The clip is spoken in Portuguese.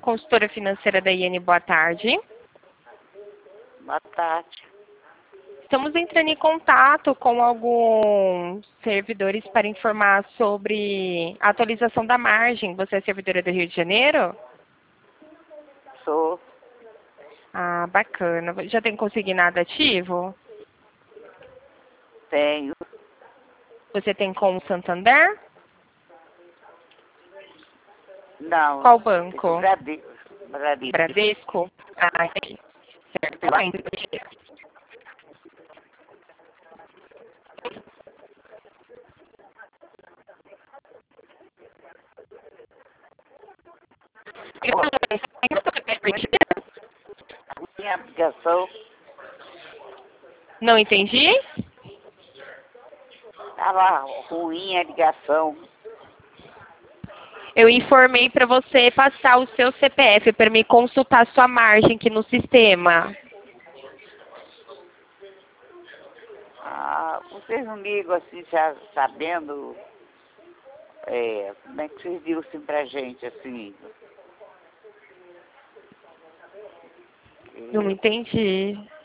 consultora financeira da IN. Boa tarde. Boa tarde. Estamos entrando em contato com alguns servidores para informar sobre a atualização da margem. Você é servidora do Rio de Janeiro? Sou. Ah, bacana. Já tem consignado ativo? Tenho. Você tem com o Santander? Não. Qual banco? Bradesco. Bradesco? Ah, entendi. Certo. Tá bem. Minha aplicação Não entendi? estava ruim a ligação. Eu informei para você passar o seu CPF para me consultar sua margem aqui no sistema. Ah, vocês não ligam assim, já sabendo como é que vocês viram assim pra gente, assim? Não entendi.